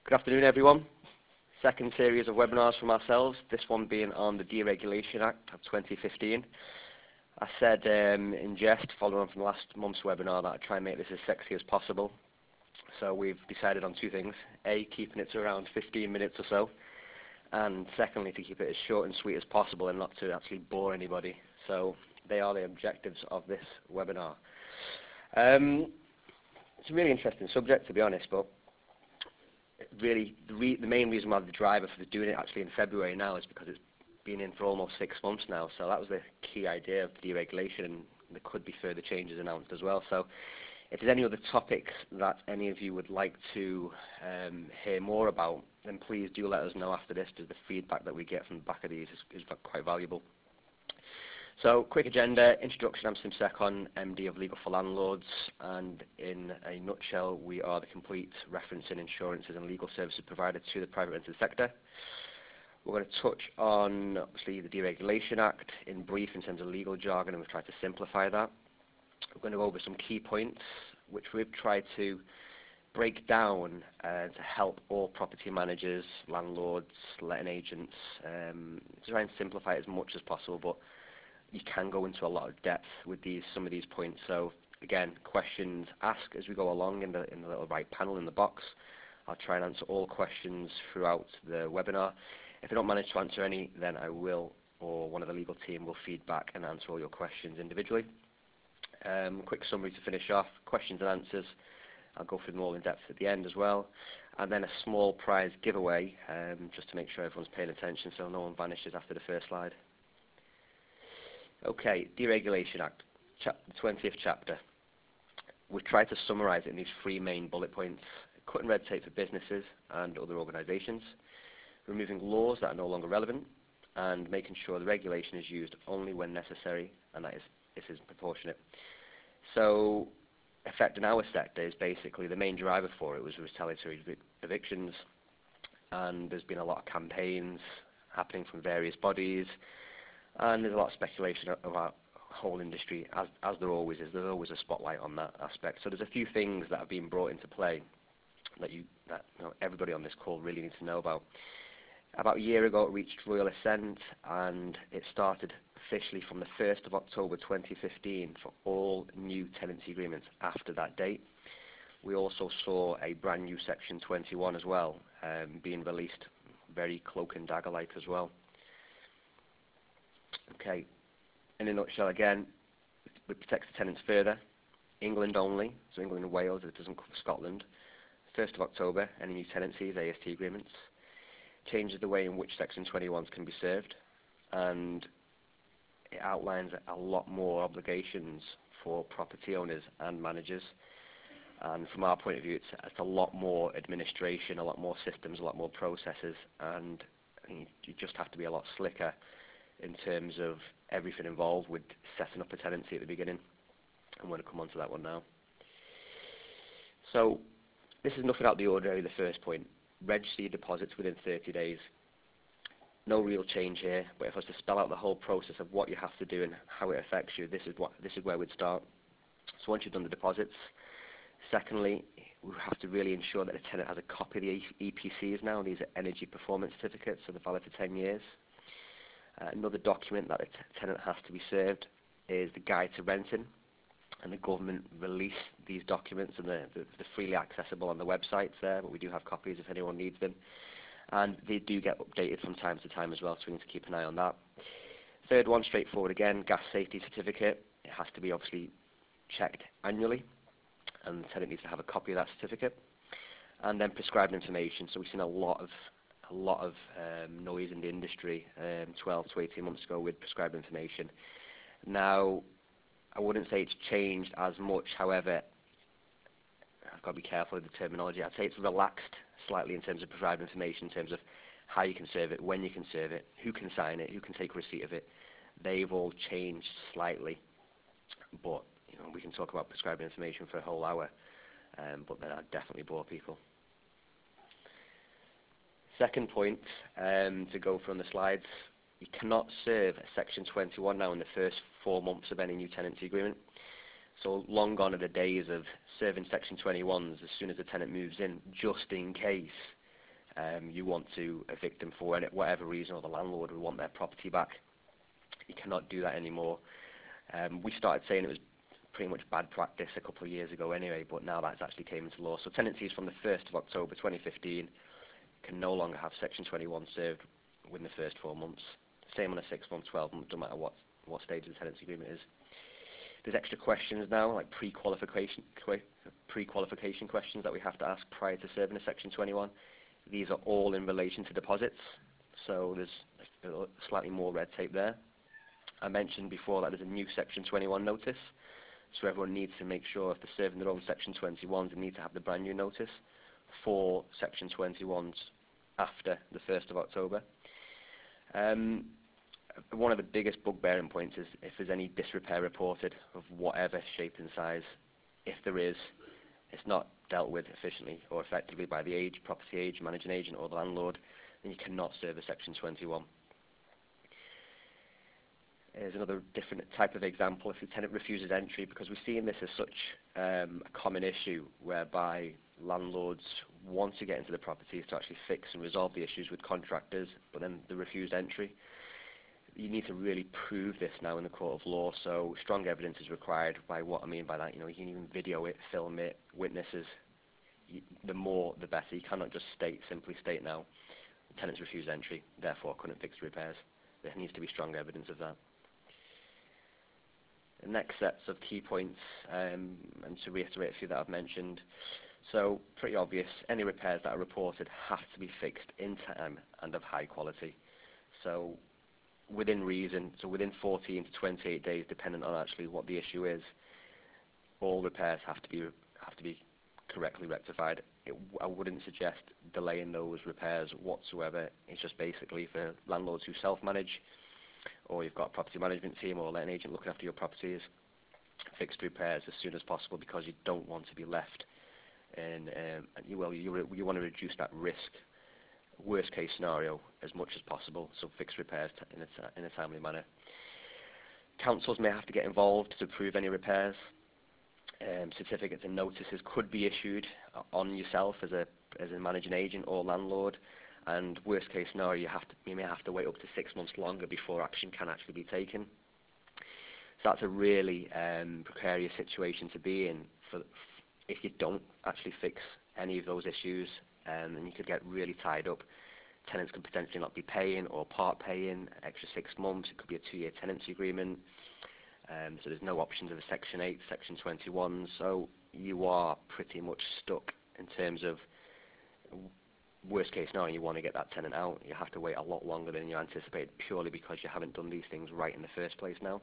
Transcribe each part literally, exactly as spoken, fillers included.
Good afternoon, everyone. Second series of webinars from ourselves, this one being on the Deregulation Act of twenty fifteen. I said um, in jest, following on from last month's webinar, that I'd try and make this as sexy as possible. So we've decided on two things. A, keeping it to around fifteen minutes or so, and secondly, to keep it as short and sweet as possible and not to actually bore anybody. So they are the objectives of this webinar. Um, it's a really interesting subject, to be honest, but really the, re the main reason why the driver for doing it actually in February now is because it's been in for almost six months now. So that was the key idea of deregulation, and there could be further changes announced as well. So if there's any other topics that any of you would like to um, hear more about, then please do let us know after this, because the feedback that we get from the back of these is, is quite valuable. So, quick agenda, introduction, I'm Sim Secon, M D of Legal for Landlords, and in a nutshell, we are the complete referencing, insurances and legal services provided to the private rented sector. We're going to touch on, obviously, the Deregulation Act in brief in terms of legal jargon, and we've tried to simplify that. We're going to go over some key points, which we've tried to break down uh, to help all property managers, landlords, letting agents, um, to try and simplify it as much as possible, but you can go into a lot of depth with these some of these points. So again, questions asked as we go along in the in the little right panel in the box. I'll try and answer all questions throughout the webinar. If I don't manage to answer any, then I will, or one of the legal team will feedback and answer all your questions individually. Um, quick summary to finish off, questions and answers. I'll go through them all in depth at the end as well. And then a small prize giveaway, um, just to make sure everyone's paying attention so no one vanishes after the first slide. Okay, Deregulation Act, chap the twentieth chapter. We've tried to summarise it in these three main bullet points: cutting red tape for businesses and other organisations, removing laws that are no longer relevant, and making sure the regulation is used only when necessary, and that is, this is proportionate. So, affecting our sector is basically the main driver for it was retaliatory evic evictions, and there's been a lot of campaigns happening from various bodies. And there's a lot of speculation of our whole industry, as, as there always is. There's always a spotlight on that aspect. So there's a few things that have been brought into play that, you, that you know, everybody on this call really needs to know about. About a year ago, it reached royal assent, and it started officially from the first of October twenty fifteen for all new tenancy agreements after that date. We also saw a brand new Section twenty-one as well, um, being released, very cloak and dagger-like as well. Okay, in a nutshell again, it protects the tenants further. England only, so England and Wales, it doesn't cover Scotland. first of October, any new tenancies, A S T agreements. Changes the way in which Section twenty-ones can be served, and it outlines a lot more obligations for property owners and managers. And from our point of view, it's, it's a lot more administration, a lot more systems, a lot more processes, and you just have to be a lot slicker in terms of everything involved with setting up a tenancy at the beginning. I'm going to come on to that one now. So this is nothing out of the ordinary, the first point. Register your deposits within thirty days. No real change here, but if I was to spell out the whole process of what you have to do and how it affects you, this is, what, this is where we'd start. So once you've done the deposits, secondly, we have to really ensure that the tenant has a copy of the E P Cs now. These are energy performance certificates, so they're valid for ten years. Uh, another document that the t tenant has to be served is the Guide to Renting, and the government release these documents, and they're, they're freely accessible on the websites there, but we do have copies if anyone needs them. And they do get updated from time to time as well, so we need to keep an eye on that. Third one, straightforward again, gas safety certificate. It has to be obviously checked annually, and the tenant needs to have a copy of that certificate. And then prescribed information, so we've seen a lot of a lot of um, noise in the industry um, twelve to eighteen months ago with prescribed information. Now, I wouldn't say it's changed as much, however, I've got to be careful with the terminology. I'd say it's relaxed slightly in terms of prescribed information, in terms of how you can serve it, when you can serve it, who can sign it, who can take receipt of it. They've all changed slightly, but you know, we can talk about prescribed information for a whole hour, um, but then I'd definitely bore people. Second point, um, to go from the slides, you cannot serve a Section twenty-one now in the first four months of any new tenancy agreement. So long gone are the days of serving Section twenty-ones as soon as the tenant moves in, just in case um, you want to evict them for whatever reason, or the landlord would want their property back. You cannot do that anymore. Um, we started saying it was pretty much bad practice a couple of years ago anyway, but now that's actually came into law. So tenancies from the first of October twenty fifteen can no longer have Section twenty-one served within the first four months. Same on a six month, twelve month, no matter what, what stage of the tenancy agreement is. There's extra questions now, like pre-qualification pre-qualification questions that we have to ask prior to serving a Section twenty-one. These are all in relation to deposits, so there's slightly more red tape there. I mentioned before that there's a new Section twenty-one notice, so everyone needs to make sure if they're serving their own Section twenty-ones, they need to have the brand new notice for Section twenty-ones after the first of October. Um, one of the biggest bugbearing points is if there's any disrepair reported of whatever shape and size. If there is, it's not dealt with efficiently or effectively by the age, property age, managing agent or the landlord, then you cannot serve a Section twenty-one. Here's another different type of example. If the tenant refuses entry, because we're seeing this as such um, a common issue whereby landlords want to get into the properties to actually fix and resolve the issues with contractors, but then they refused entry. You need to really prove this now in the court of law, so strong evidence is required. By what I mean by that, you know, you can even video it, film it, witnesses. You, the more, the better. You cannot just state, simply state now, tenants refused entry, therefore couldn't fix the repairs. There needs to be strong evidence of that. The next sets of key points, um, and to reiterate a few that I've mentioned. So, pretty obvious, any repairs that are reported have to be fixed in time and of high quality. So, within reason, so within fourteen to twenty-eight days, depending on actually what the issue is, all repairs have to be have to be correctly rectified. It, I wouldn't suggest delaying those repairs whatsoever. It's just basically for landlords who self-manage, or you've got a property management team or an agent looking after your properties, fix the repairs as soon as possible, because you don't want to be left in, um, you, well, you, you want to reduce that risk, worst case scenario, as much as possible, so fix repairs t in, a in a timely manner. Councils may have to get involved to approve any repairs. Um, certificates and notices could be issued on yourself as a, as a managing agent or landlord. And worst case scenario, you have to you may have to wait up to six months longer before action can actually be taken. So that's a really um, precarious situation to be in for if you don't actually fix any of those issues, um, and you could get really tied up. Tenants could potentially not be paying or part paying extra six months. It could be a two-year tenancy agreement. Um, so there's no options of a Section eight, Section twenty-one. So you are pretty much stuck in terms of worst case scenario. You want to get that tenant out, you have to wait a lot longer than you anticipated, purely because you haven't done these things right in the first place now.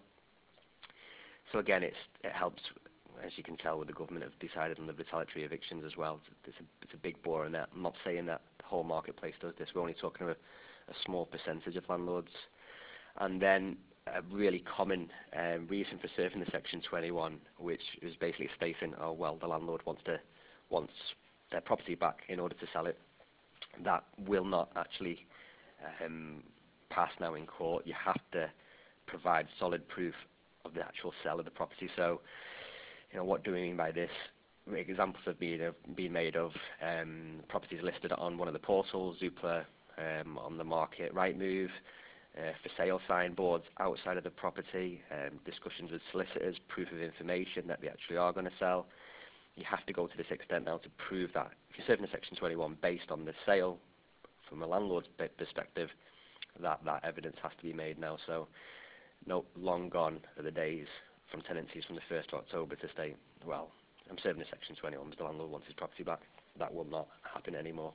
So again, it's, it helps, as you can tell, with the government have decided on the retaliatory evictions as well. It's a, it's a big bore in that. I'm not saying that the whole marketplace does this. We're only talking about a small percentage of landlords. And then a really common um, reason for serving the Section twenty-one, which is basically stating, oh well, the landlord wants to wants their property back in order to sell it. That will not actually um, pass now in court. You have to provide solid proof of the actual sale of the property. So, you know, what do we mean by this? Examples have been, have been made of um, properties listed on one of the portals, Zoopla, um, on the market, Rightmove, uh, for sale signboards outside of the property, um, discussions with solicitors, proof of information that they actually are going to sell. You have to go to this extent now to prove that. If you're serving a Section twenty-one based on the sale, from a landlord's perspective, that, that evidence has to be made now. So, no, long gone are the days from tenancies from the first of October to state, well, I'm serving a Section twenty-one because the landlord wants his property back. That will not happen anymore.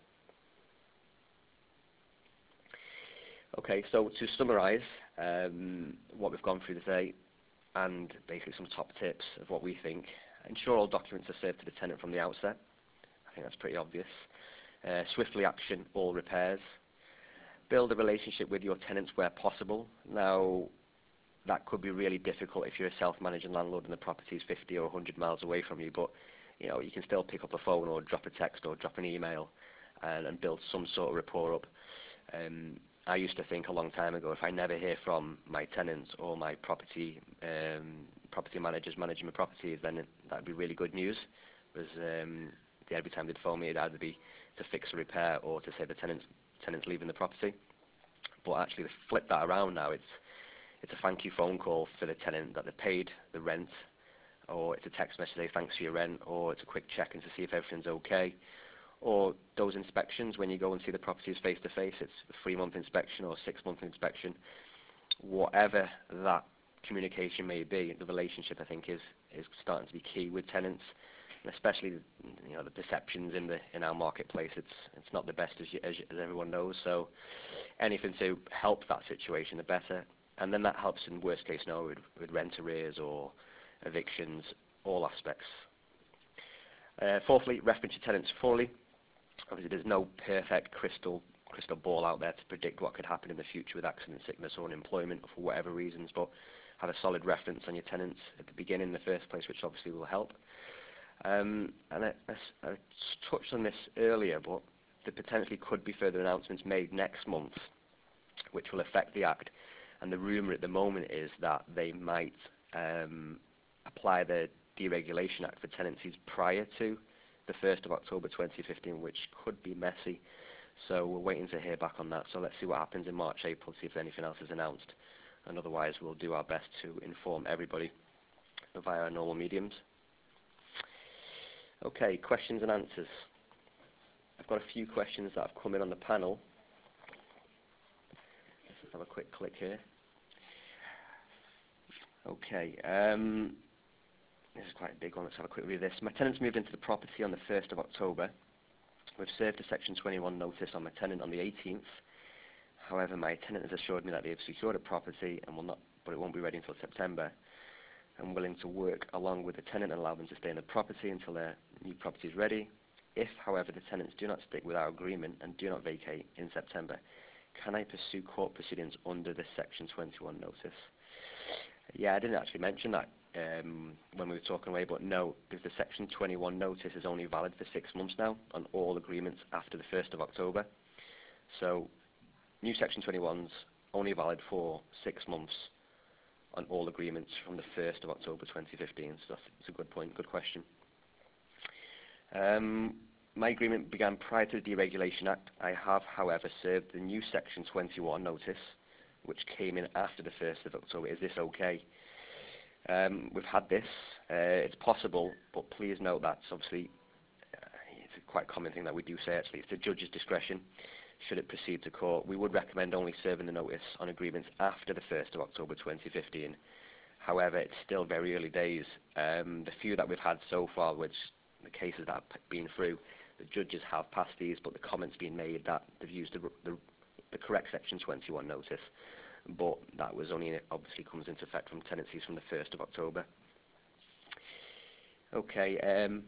Okay, so to summarise um, what we've gone through today, and basically some top tips of what we think. Ensure all documents are served to the tenant from the outset. I think that's pretty obvious. Uh, swiftly action all repairs. Build a relationship with your tenants where possible. Now, that could be really difficult if you're a self-managing landlord and the property is fifty or one hundred miles away from you, but you know, you can still pick up a phone or drop a text or drop an email and, and build some sort of rapport up. Um, I used to think a long time ago, if I never hear from my tenants or my property um, property managers managing my properties, then that'd be really good news. Because um, every time they'd phone me, it'd either be to fix a repair or to say the tenant's tenant's leaving the property. But actually, they flip that around now. It's it's a thank you phone call for the tenant that they paid the rent, or it's a text message saying thanks for your rent, or it's a quick check-in to see if everything's okay, or those inspections when you go and see the properties face to face. It's a three-month inspection or six-month inspection. Whatever that communication may be, the relationship, I think, is is starting to be key with tenants, and especially, you know, the perceptions in the in our marketplace. It's it's not the best, as you, as, you, as everyone knows. So anything to help that situation, the better. And then that helps in worst case scenario with, with rent arrears or evictions, all aspects. Uh, fourthly, reference your tenants fully. Obviously, there's no perfect crystal crystal ball out there to predict what could happen in the future with accident, sickness, or unemployment, or for whatever reasons. But have a solid reference on your tenants at the beginning, in the first place, which obviously will help. Um, and I, I, I touched on this earlier, but there potentially could be further announcements made next month, which will affect the Act. And the rumour at the moment is that they might um, apply the Deregulation Act for tenancies prior to the first of October twenty fifteen, which could be messy. So we're waiting to hear back on that. So let's see what happens in March, April, see if anything else is announced. And otherwise, we'll do our best to inform everybody via our normal mediums. Okay, questions and answers. I've got a few questions that have come in on the panel. Let's just have a quick click here. Okay, um, this is quite a big one. Let's have a quick read of this. My tenants moved into the property on the first of October. We've served a Section twenty-one notice on my tenant on the eighteenth. However, my tenant has assured me that they have secured a property and will not, but it won't be ready until September. I'm willing to work along with the tenant and allow them to stay in the property until their new property is ready. If, however, the tenants do not stick with our agreement and do not vacate in September, can I pursue court proceedings under the Section twenty-one notice? Yeah, I didn't actually mention that um, when we were talking away, but no, because the Section twenty-one notice is only valid for six months now on all agreements after the first of October. So new Section twenty-one's only valid for six months on all agreements from the first of October twenty fifteen. So that's, that's a good point, good question. Um, my agreement began prior to the Deregulation Act. I have, however, served the new Section twenty-one notice, which came in after the first of October. Is this okay? Um, we've had this. Uh, it's possible, but please note that obviously uh, it's a quite common thing that we do say actually. It's the judge's discretion should it proceed to court. We would recommend only serving the notice on agreements after the first of October twenty fifteen. However, it's still very early days. Um, the few that we've had so far, which the cases that have been through, the judges have passed these, but the comments being made that they've used the, the, the correct Section twenty-one notice. But that was only, obviously comes into effect from tenancies from the first of October. Okay, um,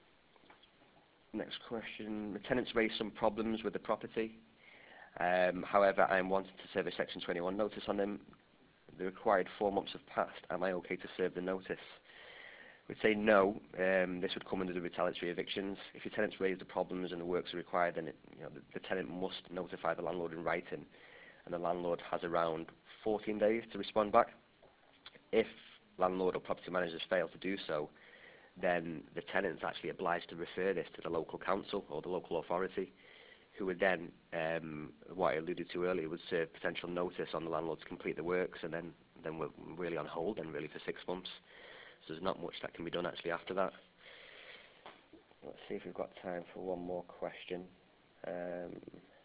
next question. The tenants raised some problems with the property. Um, however, I am wanting to serve a Section twenty-one notice on them. The required four months have passed. Am I okay to serve the notice? We'd say no. Um, this would come under the retaliatory evictions. If your tenants raise the problems and the works are required, then it, you know, the, the tenant must notify the landlord in writing, and the landlord has around fourteen days to respond back. If landlord or property managers fail to do so, then the tenant's actually obliged to refer this to the local council or the local authority, who would then, um, what I alluded to earlier, would serve potential notice on the landlord to complete the works, and then, then we're really on hold then really for six months. So there's not much that can be done actually after that. Let's see if we've got time for one more question. Um,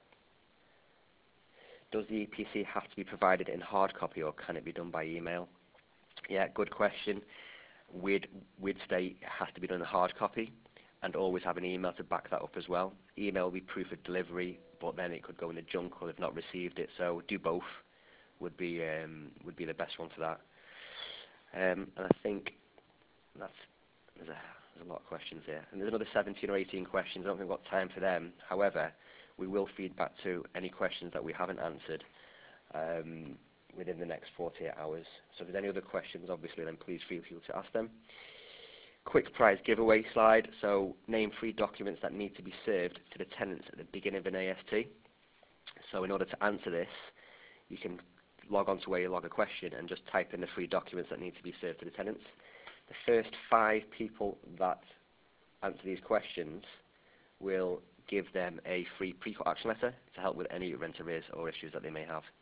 does the E P C have to be provided in hard copy, or can it be done by email? Yeah, good question. We'd, we'd say it has to be done in hard copy, and always have an email to back that up as well. Email will be proof of delivery, but then it could go in the junk or they've not received it. So do both would be um, would be the best one for that. Um, and I think that's there's a, there's a lot of questions here, and there's another seventeen or eighteen questions. I don't think we've got time for them. However, we will feed back to any questions that we haven't answered um, within the next forty-eight hours. So if there's any other questions, obviously, then please feel free to ask them. Quick prize giveaway slide. So name three documents that need to be served to the tenants at the beginning of an A S T. So in order to answer this, you can log on to where you log a question and just type in the three documents that need to be served to the tenants. The first five people that answer these questions, we'll give them a free pre-cut action letter to help with any rent arrears or issues that they may have.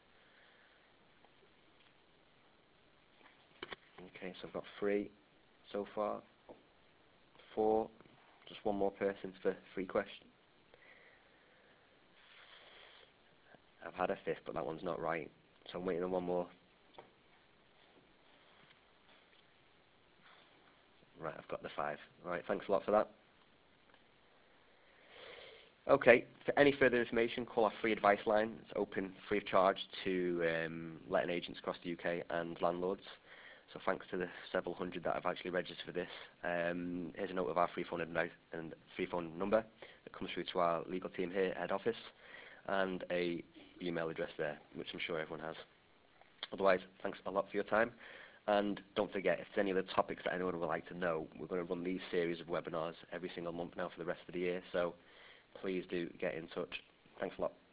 Okay, so I've got three so far. Four. Just one more person for free question. I've had a fifth, but that one's not right. So I'm waiting on one more. Right, I've got the five. Alright, thanks a lot for that. Okay, for any further information, call our free advice line. It's open free of charge to um, letting agents across the U K and landlords. So thanks to the several hundred that have actually registered for this. Um, here's a note of our free phone and, and free phone number that comes through to our legal team here at head office, and a email address there, which I'm sure everyone has. Otherwise, thanks a lot for your time. And don't forget, if there's any other topics that anyone would like to know, we're going to run these series of webinars every single month now for the rest of the year. So please do get in touch. Thanks a lot.